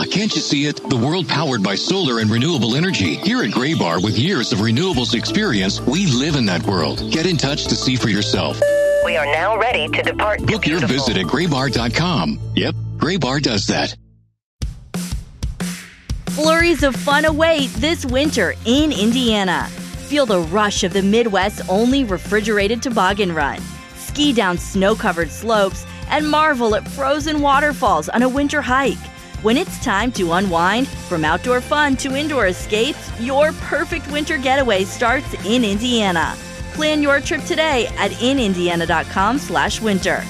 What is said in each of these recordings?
can't you see it? The world powered by solar and renewable energy. Here at Graybar, with years of renewables experience, we live in that world. Get in touch to see for yourself. We are now ready to depart. Book your visit at graybar.com. Yep, Graybar does that. Flurries of fun await this winter in Indiana. Feel the rush of the Midwest's only refrigerated toboggan run. Ski down snow-covered slopes and marvel at frozen waterfalls on a winter hike. When it's time to unwind, from outdoor fun to indoor escapes, your perfect winter getaway starts in Indiana. Plan your trip today at inindiana.com/winter.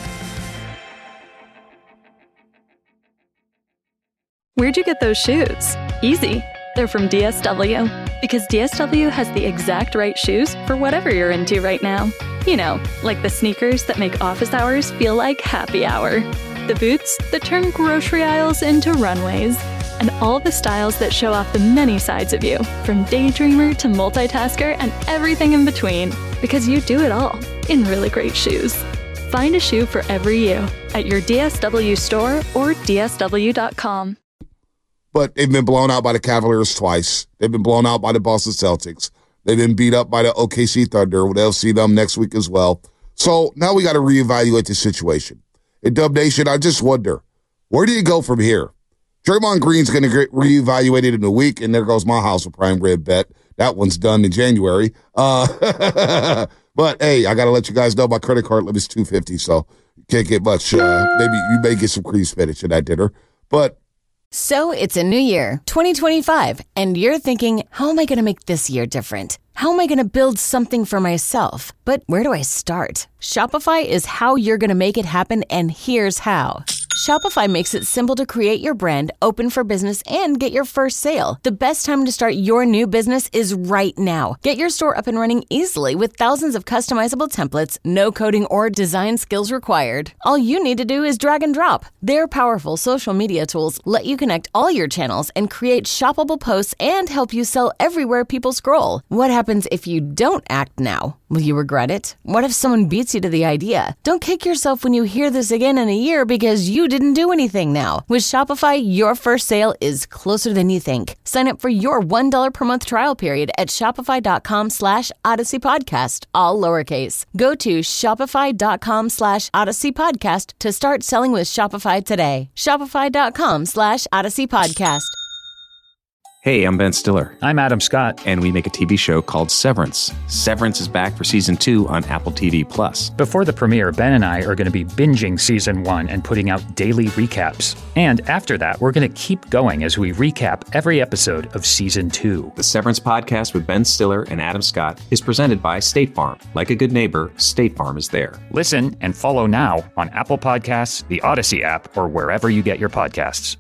Where'd you get those shoes? Easy. They're from DSW. Because DSW has the exact right shoes for whatever you're into right now. You know, like the sneakers that make office hours feel like happy hour. The boots that turn grocery aisles into runways. And all the styles that show off the many sides of you, from daydreamer to multitasker and everything in between. Because you do it all in really great shoes. Find a shoe for every you at your DSW store or DSW.com. But they've been blown out by the Cavaliers twice. They've been blown out by the Boston Celtics. They've been beat up by the OKC Thunder. They'll see them next week as well. So now we got to reevaluate the situation. In Dub Nation, I just wonder, where do you go from here? Draymond Green's going to get reevaluated in a week, and there goes my house with prime rib bet. That one's done in January. But, hey, I got to let you guys know my credit card limit's $250, so you can't get much. Maybe you may get some cream spinach in that dinner. But so it's a new year, 2025, and you're thinking, how am I going to make this year different? How am I going to build something for myself? But where do I start? Shopify is how you're going to make it happen, and here's how. Shopify makes it simple to create your brand, open for business, and get your first sale. The best time to start your new business is right now. Get your store up and running easily with thousands of customizable templates, no coding or design skills required. All you need to do is drag and drop. Their powerful social media tools let you connect all your channels and create shoppable posts and help you sell everywhere people scroll. What happens if you don't act now? Will you regret it? What if someone beats you to the idea? Don't kick yourself when you hear this again in a year because you didn't do anything now. With Shopify, your first sale is closer than you think. Sign up for your $1 per month trial period at shopify.com/Odyssey Podcast, all lowercase. Go to shopify.com/Odyssey Podcast to start selling with Shopify today. Shopify.com/Odyssey Podcast. Hey, I'm Ben Stiller. I'm Adam Scott. And we make a TV show called Severance. Severance is back for season 2 on Apple TV+. Before the premiere, Ben and I are going to be binging season 1 and putting out daily recaps. And after that, we're going to keep going as we recap every episode of season 2. The Severance podcast with Ben Stiller and Adam Scott is presented by State Farm. Like a good neighbor, State Farm is there. Listen and follow now on Apple Podcasts, the Odyssey app, or wherever you get your podcasts.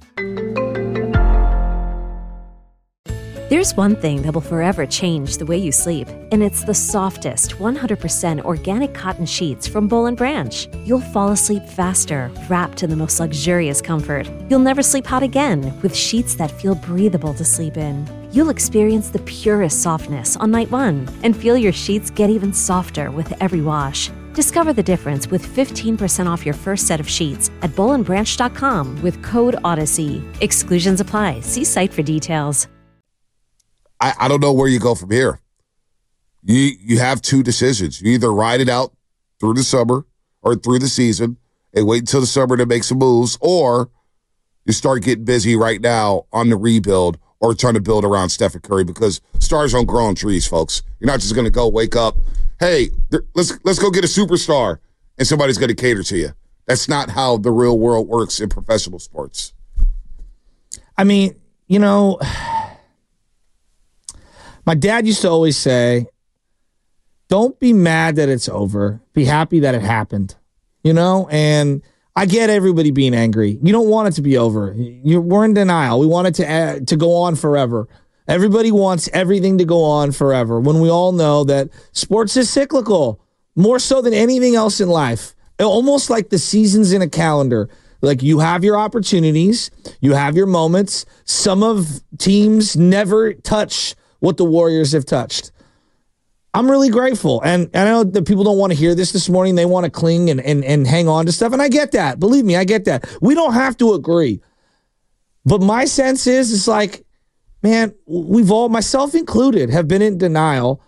There's one thing that will forever change the way you sleep, and it's the softest, 100% organic cotton sheets from Boll & Branch. You'll fall asleep faster, wrapped in the most luxurious comfort. You'll never sleep hot again with sheets that feel breathable to sleep in. You'll experience the purest softness on night 1 and feel your sheets get even softer with every wash. Discover the difference with 15% off your first set of sheets at bollandbranch.com with code Odyssey. Exclusions apply. See site for details. I don't know where you go from here. You have two decisions. You either ride it out through the summer or through the season and wait until the summer to make some moves, or you start getting busy right now on the rebuild or trying to build around Stephen Curry, because stars don't grow on trees, folks. You're not just going to go wake up, hey, let's go get a superstar, and somebody's going to cater to you. That's not how the real world works in professional sports. I mean, you know, my dad used to always say, don't be mad that it's over. Be happy that it happened. You know, and I get everybody being angry. You don't want it to be over. We're in denial. We want it to go on forever. Everybody wants everything to go on forever when we all know that sports is cyclical, more so than anything else in life. Almost like the seasons in a calendar. Like, you have your opportunities, you have your moments. Some of teams never touch what the Warriors have touched. I'm really grateful. And I know that people don't want to hear this morning. They want to cling and hang on to stuff. And I get that. Believe me, I get that. We don't have to agree. But my sense is, it's like, man, we've all, myself included, have been in denial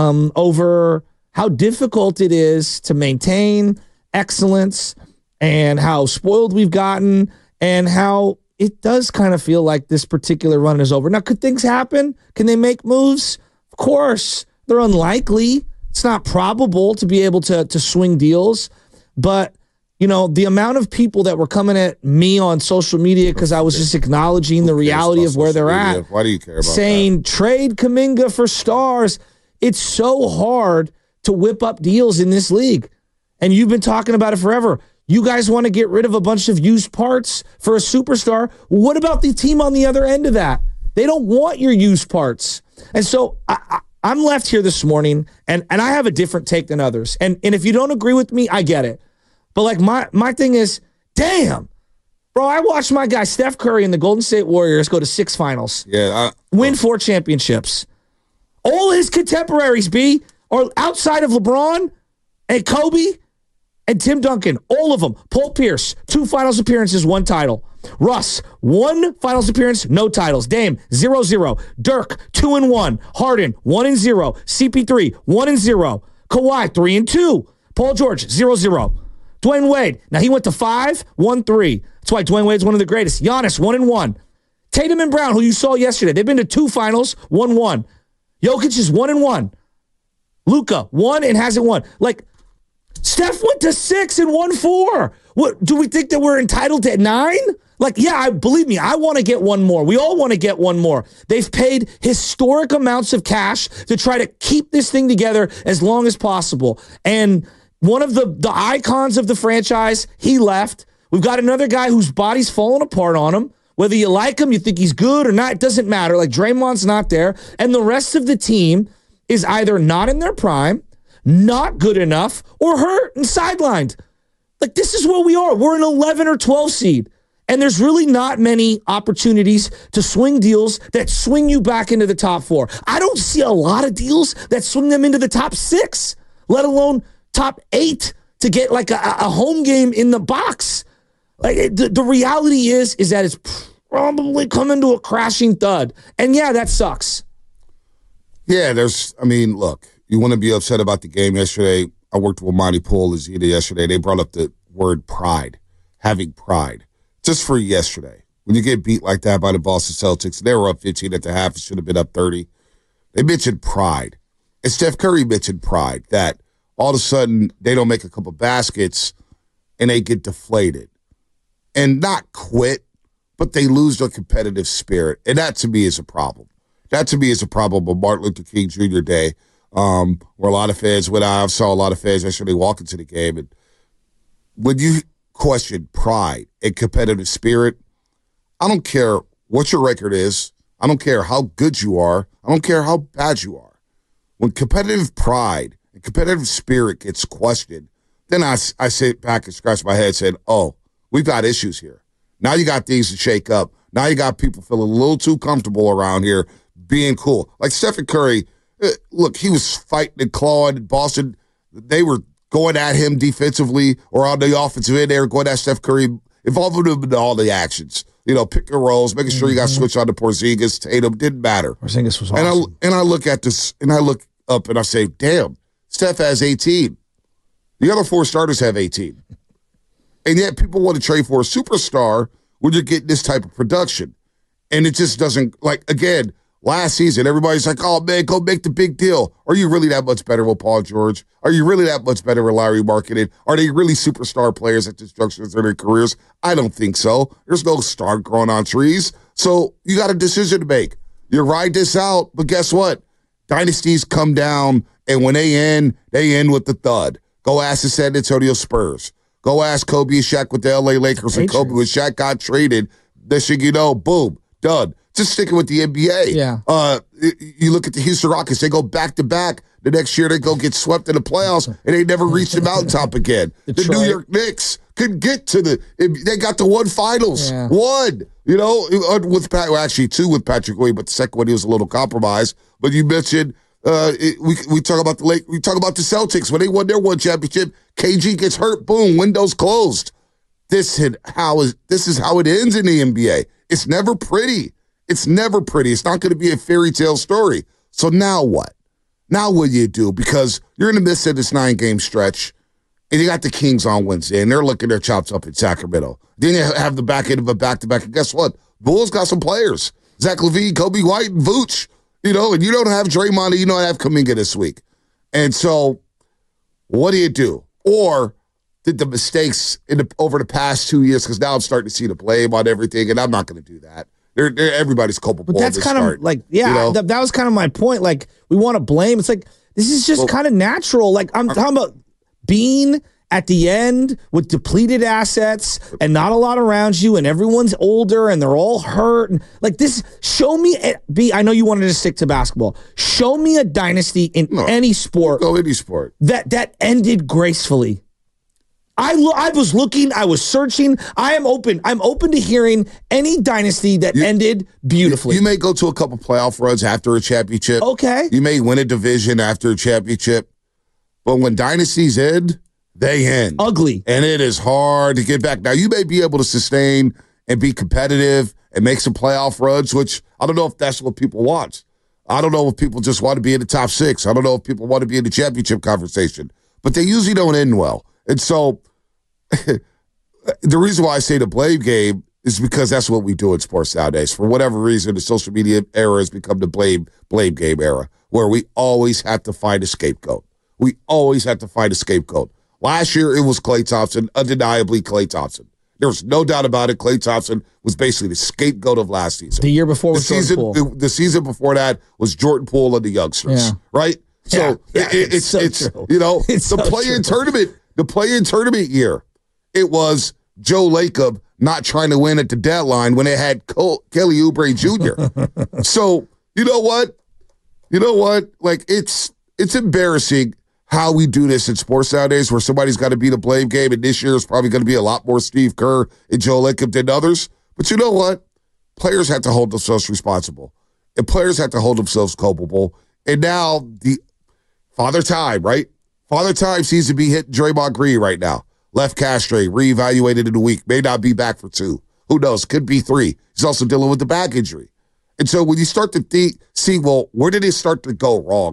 over how difficult it is to maintain excellence and how spoiled we've gotten and how it does kind of feel like this particular run is over. Now, could things happen? Can they make moves? Of course. They're unlikely. It's not probable to be able to swing deals. But, you know, the amount of people that were coming at me on social media because I was just acknowledging the reality of where they're at. Why do you care about saying, trade Kuminga for stars. It's so hard to whip up deals in this league. And you've been talking about it forever. You guys want to get rid of a bunch of used parts for a superstar. What about the team on the other end of that? They don't want your used parts. And so I'm left here this morning, and I have a different take than others. And if you don't agree with me, I get it. But like my thing is, damn, bro, I watched my guy Steph Curry and the Golden State Warriors go to 6 finals. Yeah. Win 4 championships. All his contemporaries, B, are outside of LeBron and Kobe and Tim Duncan, all of them. Paul Pierce, 2 finals appearances, 1 title. Russ, 1 finals appearance, no titles. Dame, 0-0. Dirk, 2-1. Harden, 1-0. CP3, 1-0. Kawhi, 3-2. Paul George, 0-0. Dwayne Wade, now he went to 5, 1-3. That's why Dwayne Wade's one of the greatest. Giannis, 1-1. Tatum and Brown, who you saw yesterday, they've been to 2 finals, 1-1. Jokic is 1-1. Luka, 1 and hasn't won. Like, Steph went to 6 and won 4. What do we think that we're entitled to 9? Like, yeah, believe me, I want to get one more. We all want to get one more. They've paid historic amounts of cash to try to keep this thing together as long as possible. And one of the icons of the franchise, he left. We've got another guy whose body's falling apart on him. Whether you like him, you think he's good or not, it doesn't matter. Like, Draymond's not there. And the rest of the team is either not in their prime, not good enough, or hurt and sidelined. Like, this is where we are. We're an 11 or 12 seed. And there's really not many opportunities to swing deals that swing you back into the top 4. I don't see a lot of deals that swing them into the top 6, let alone top 8 to get like a home game in the box. Like, the reality is that it's probably coming to a crashing thud. And yeah, that sucks. Yeah, look, you want to be upset about the game yesterday. I worked with Monty Poole and Zeta yesterday. They brought up the word pride, having pride. Just for yesterday, when you get beat like that by the Boston Celtics, they were up 15 at the half. It should have been up 30. They mentioned pride. And Steph Curry mentioned pride, that all of a sudden they don't make a couple baskets and they get deflated. And not quit, but they lose their competitive spirit. And that to me is a problem. That to me is a problem of Martin Luther King Jr. Day, where a lot of fans went out. I saw a lot of fans yesterday walk into the game. And when you question pride and competitive spirit, I don't care what your record is. I don't care how good you are. I don't care how bad you are. When competitive pride and competitive spirit gets questioned, then I sit back and scratch my head and say, oh, we've got issues here. Now you got things to shake up. Now you got people feeling a little too comfortable around here being cool. Like Stephen Curry, look, he was fighting and clawing in Boston. They were going at him defensively or on the offensive end. They were going at Steph Curry, involving him in all the actions. You know, pick and rolls, making sure you got switched on to Porzingis, Tatum, didn't matter. Porzingis was awesome. And I look at this, and I look up, and I say, damn, Steph has 18. The other 4 starters have 18. And yet people want to trade for a superstar when you're getting this type of production. And it just doesn't, like, again, last season, everybody's like, oh, man, go make the big deal. Are you really that much better with Paul George? Are you really that much better with Larry Marketing? Are they really superstar players at this juncture of their careers? I don't think so. There's no star growing on trees. So you got a decision to make. You ride this out, but guess what? Dynasties come down, and when they end with the thud. Go ask the San Antonio Spurs. Go ask Kobe and Shaq with the LA Lakers. And Kobe, when Shaq got traded, next thing you know, boom, done. Just sticking with the NBA. Yeah. You look at the Houston Rockets, they go back-to-back. The next year they go get swept in the playoffs, and they never reach the mountaintop again. The New York Knicks couldn't get to they got to 1 finals. Yeah. 1. You know, with 2 with Patrick Ewing, but the second one he was a little compromised. But you mentioned we talk about the Celtics when they won their 1 championship. KG gets hurt, boom, windows closed. This is how it ends in the NBA. It's never pretty. It's never pretty. It's not going to be a fairy tale story. So now what? Now what do you do? Because you're in the midst of this 9-game stretch, and you got the Kings on Wednesday, and they're looking their chops up in Sacramento. Then you have the back end of a back-to-back, and guess what? Bulls got some players. Zach LaVine, Kobe White, and Vooch. And you don't have Draymond, and you don't have Kuminga this week. And so what do? Or did the mistakes over the past 2 years, because now I'm starting to see the blame on everything, and I'm not going to do that. Everybody's culpable. But that's kind of like, that was kind of my point. Like, we want to blame. It's like, this is just kind of natural. Like, I'm talking about Bean at the end with depleted assets and not a lot around you, and everyone's older and they're all hurt. And like this, show me, I know you wanted to stick to basketball. Show me a dynasty in any sport. Go any sport. That ended gracefully. I was looking, I was searching. I'm open to hearing any dynasty that ended beautifully. You may go to a couple playoff runs after a championship. Okay. You may win a division after a championship. But when dynasties end, they end. Ugly. And it is hard to get back. Now, you may be able to sustain and be competitive and make some playoff runs, which I don't know if that's what people want. I don't know if people just want to be in the top 6. I don't know if people want to be in the championship conversation. But they usually don't end well. And so the reason why I say the blame game is because that's what we do in sports nowadays. For whatever reason, the social media era has become the blame game era, where we always have to find a scapegoat. We always have to find a scapegoat. Last year, it was Klay Thompson, undeniably Klay Thompson. There was no doubt about it. Klay Thompson was basically the scapegoat of last season. The year before was Jordan Poole. The season before that was Jordan Poole and the youngsters, right? So it's the play-in tournament. The play-in tournament year, it was Joe Lacob not trying to win at the deadline when it had Kelly Oubre Jr. So you know what? Like it's embarrassing how we do this in sports nowadays, where somebody's got to be the blame game, and this year is probably going to be a lot more Steve Kerr and Joe Lacob than others. But you know what? Players have to hold themselves responsible, and players have to hold themselves culpable. And now the Father Time, right? Father Time seems to be hitting Draymond Green right now. Left castrate, reevaluated in a week, may not be back for 2. Who knows? Could be 3. He's also dealing with the back injury. And so when you start to see, well, where did it start to go wrong?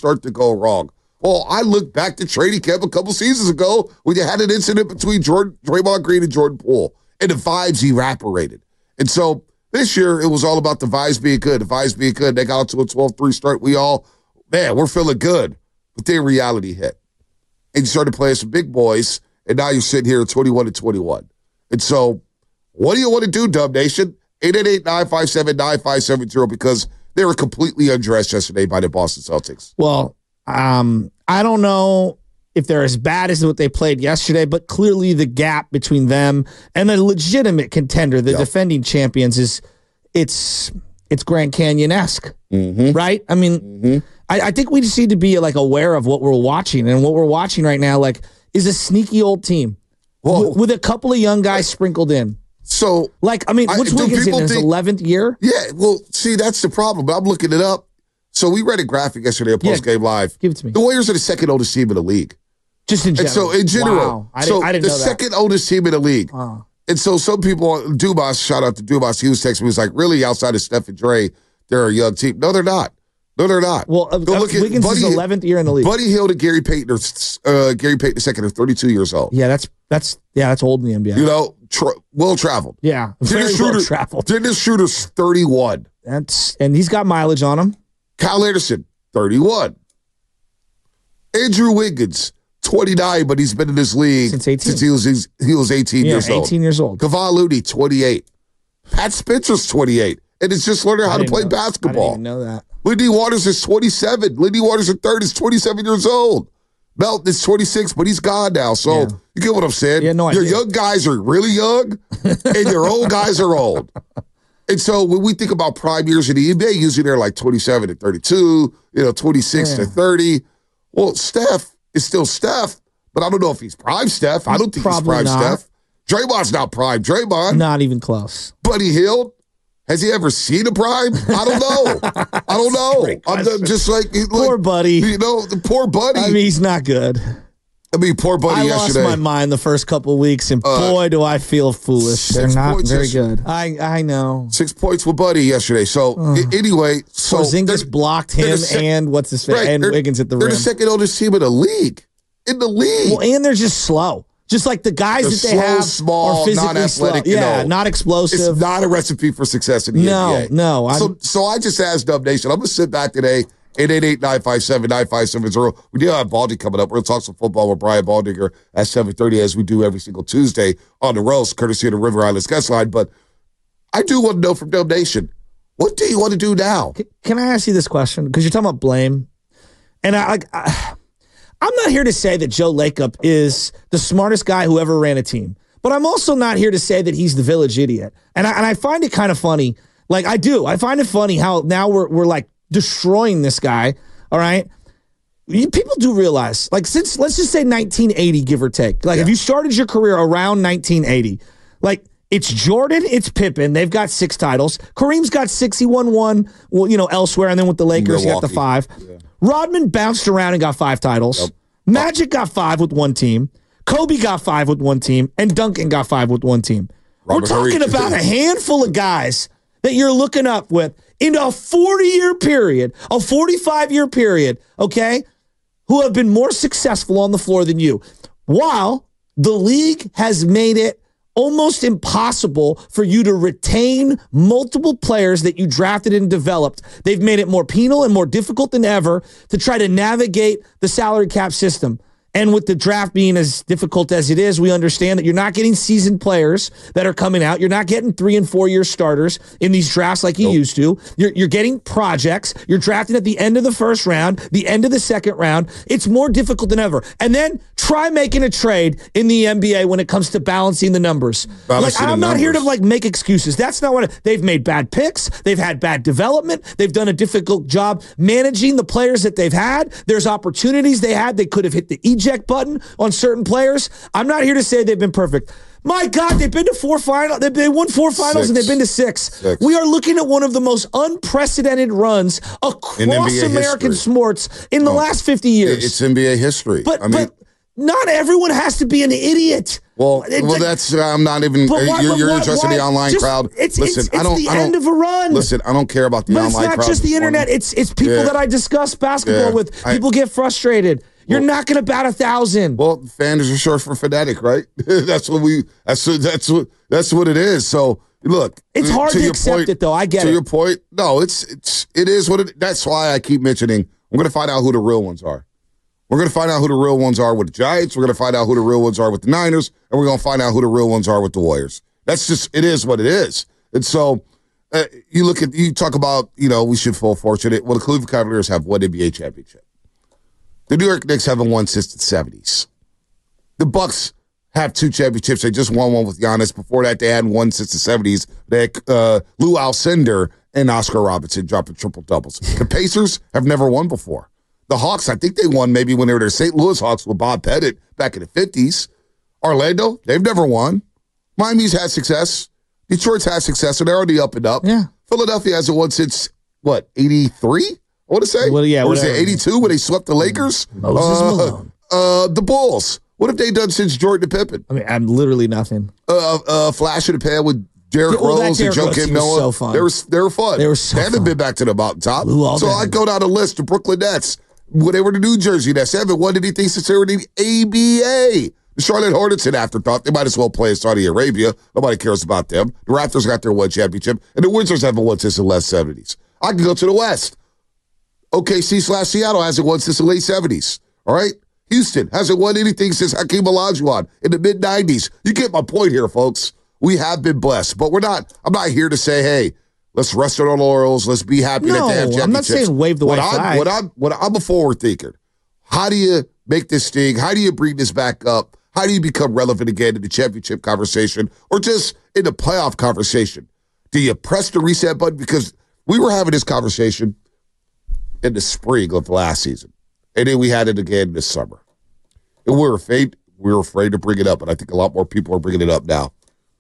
Well, I look back to training camp a couple seasons ago when you had an incident between Draymond Green and Jordan Poole, and the vibes evaporated. And so this year, it was all about the vibes being good. They got out to a 12-3 start. We're feeling good. But then reality hit. And you started playing some big boys, and now you're sitting here at 21-21. And so what do you want to do, Dub Nation? 888-957-9570, because they were completely undressed yesterday by the Boston Celtics. Well, I don't know if they're as bad as what they played yesterday, but clearly the gap between them and a legitimate contender, the defending champions, it's Grand Canyon-esque, right? I mean, I think we just need to be like aware of what we're watching, and what we're watching right now, like, is a sneaky old team with a couple of young guys sprinkled in. So, like, I mean, what's Wiggins in his 11th year? Yeah, well, see, that's the problem. But I'm looking it up. So we read a graphic yesterday on Post Game Live. Give it to me. The Warriors are the second oldest team in the league. Just in general. And so in general, wow. I didn't know that. The second oldest team in the league. And so some people, Dubas, shout out to Dubas, he was texting me, he was like, really, outside of Steph and Dre, they're a young team. No, they're not. Well, Wiggins is 11th year in the league. Buddy Hield and Gary Payton II are 32 years old. Yeah, that's old in the NBA. Well traveled. Yeah, very well traveled. Dennis Schroeder's 31. And he's got mileage on him. Kyle Anderson, 31. Andrew Wiggins, 29, but he's been in this league since he was 18 years old. 18 years old. Kevon Looney, 28. Pat Spencer's 28. And it's just learning how to play basketball. I didn't even know that. Lindy Waters is 27. Lindy Waters III is 27 years old. Melton is 26, but he's gone now. So you get what I'm saying? Yeah, no, your young guys are really young, and your old guys are old. And so when we think about prime years in the NBA, usually they're like 27 to 32, 26 to 30. Well, Steph is still Steph, but I don't know if he's prime Steph. I don't think he's prime Steph. Draymond's not prime Draymond. Not even close. Buddy Hield, has he ever seen a prime? I don't know. I'm just like, poor Buddy. The poor Buddy. I mean, he's not good. I mean, poor Buddy yesterday. I lost my mind the first couple of weeks, and boy, do I feel foolish. They're not very good. I know. 6 points with Buddy yesterday. So, anyway. Porzingis blocked him and what's his face? Right, and Wiggins at the rim. They're the second oldest team in the league. Well, and they're just slow. Just like the guys that they have small, are physically non-athletic. slow. Yeah, not explosive. It's not a recipe for success in the NBA. No. So I just asked Dub Nation, I'm going to sit back today, 888-957-9570. We do have Baldy coming up. We're going to talk some football with Brian Baldinger at 7:30 as we do every single Tuesday on the Roast, courtesy of the River Islands guest line. But I do want to know from Dub Nation, what do you want to do now? Can I ask you this question? Because you're talking about blame. And I'm not here to say that Joe Lacob is the smartest guy who ever ran a team, but I'm also not here to say that he's the village idiot. And I find it kind of funny. Like, I do. I find it funny how now we're like destroying this guy. All right. People do realize, like, since let's just say 1980, give or take. Like, if you started your career around 1980, like, it's Jordan, it's Pippen. They've got 6 titles. Kareem's got 6. He won 1, elsewhere, and then with the Lakers, he got the 5. Yeah. Rodman bounced around and got 5 titles. Yep. Magic got 5 with one team. Kobe got 5 with one team. And Duncan got 5 with one team. We're talking about a handful of guys that you're looking up with in a 40-year period, a 45-year period, okay, who have been more successful on the floor than you. While the league has made it almost impossible for you to retain multiple players that you drafted and developed. They've made it more penal and more difficult than ever to try to navigate the salary cap system. And with the draft being as difficult as it is, we understand that you're not getting seasoned players that are coming out. You're not getting 3- and 4-year starters in these drafts like you used to. You're getting projects. You're drafting at the end of the first round, the end of the second round. It's more difficult than ever. And then try making a trade in the NBA when it comes to balancing the numbers. I'm not here to make excuses. That's not what they've made bad picks. They've had bad development. They've done a difficult job managing the players that they've had. There's opportunities they had. They could have hit the eject button on certain players. I'm not here to say they've been perfect. My God, they've been to 4 finals. They won 4 finals and they've been to 6. We are looking at one of the most unprecedented runs across American sports in the last 50 years. It's NBA history. But not everyone has to be an idiot. Well, that's I'm not even. You're interested in the online crowd. Listen, I don't. The end of a run. Listen, I don't care about the online crowd. It's not just the internet. It's people that I discuss basketball with. People get frustrated. You're not going to bat 1,000. Well, fans are short for fanatic, right? That's what it is. So look, it's hard to accept it, though. I get it. To your point, no, it is what it. That's why I keep mentioning. I'm going to find out who the real ones are. We're going to find out who the real ones are with the Giants. We're going to find out who the real ones are with the Niners, and we're going to find out who the real ones are with the Warriors. That's just it is what it is. And so you talk about we should feel fortunate. Well, the Cleveland Cavaliers have one NBA championship. The New York Knicks haven't won since the 70s. The Bucks have 2 championships. They just won one with Giannis. Before that, they hadn't won since the 70s. They had Lou Alcindor and Oscar Robertson dropping triple-doubles. The Pacers have never won before. The Hawks, I think they won maybe when they were the St. Louis Hawks with Bob Pettit back in the 50s. Orlando, they've never won. Miami's had success. Detroit's had success, so they're already up and up. Yeah. Philadelphia hasn't won since, 83? I want to say. Well, yeah, or was it 82 when they swept the Lakers? Moses Malone. The Bulls. What have they done since Jordan and Pippen? I mean, I'm literally nothing. Flash in the pan with Derrick Rose and Joakim Noah. So fun. They were fun. They were so They haven't been back to the mountaintop. So I go down the list. The Brooklyn Nets. When they were the New Jersey Nets, they haven't won anything since they were in the ABA. The Charlotte Hornets, an afterthought. They might as well play in Saudi Arabia. Nobody cares about them. The Raptors got their 1 championship, and the Wizards haven't won since the late 70s. I can go to the West. OKC/Seattle hasn't won since the late 70s. All right? Houston hasn't won anything since Hakeem Olajuwon in the mid-90s. You get my point here, folks. We have been blessed, but I'm not here to say, hey, let's rest on our laurels. Let's be happy that they have championships. I'm not saying wave the white flag. I'm a forward thinker. How do you make this thing? How do you bring this back up? How do you become relevant again in the championship conversation or just in the playoff conversation? Do you press the reset button? Because we were having this conversation in the spring of the last season, and then we had it again this summer. And we were afraid to bring it up, but I think a lot more people are bringing it up now.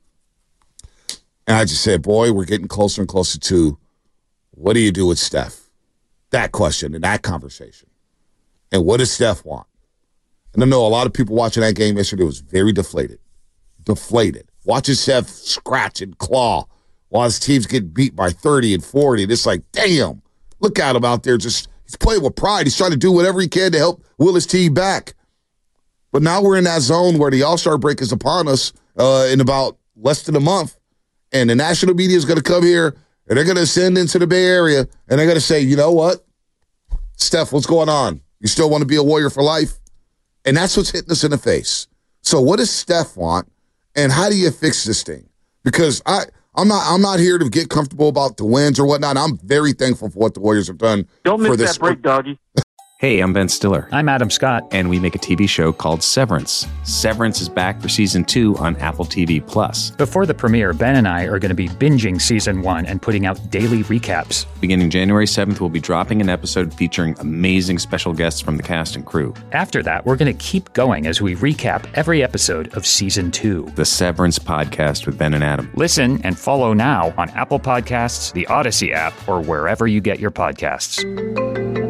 And I just said, boy, we're getting closer and closer to what do you do with Steph? That question and that conversation. And what does Steph want? And I know a lot of people watching that game yesterday was very deflated. Watching Steph scratch and claw while his teams get beat by 30 and 40. And it's like, damn, look at him out there. He's playing with pride. He's trying to do whatever he can to help will his team back. But now we're in that zone where the All-Star break is upon us in about less than a month. And the national media is going to come here, and they're going to send into the Bay Area, and they're going to say, you know what? Steph, what's going on? You still want to be a Warrior for life? And that's what's hitting us in the face. So what does Steph want, and how do you fix this thing? Because I'm not here to get comfortable about the wins or whatnot. I'm very thankful for what the Warriors have done. Don't miss that break, doggy. Hey, I'm Ben Stiller. I'm Adam Scott. And we make a TV show called Severance. Severance is back for season 2 on Apple TV+. Before the premiere, Ben and I are going to be binging season 1 and putting out daily recaps. Beginning January 7th, we'll be dropping an episode featuring amazing special guests from the cast and crew. After that, we're going to keep going as we recap every episode of season 2. The Severance Podcast with Ben and Adam. Listen and follow now on Apple Podcasts, the Odyssey app, or wherever you get your podcasts.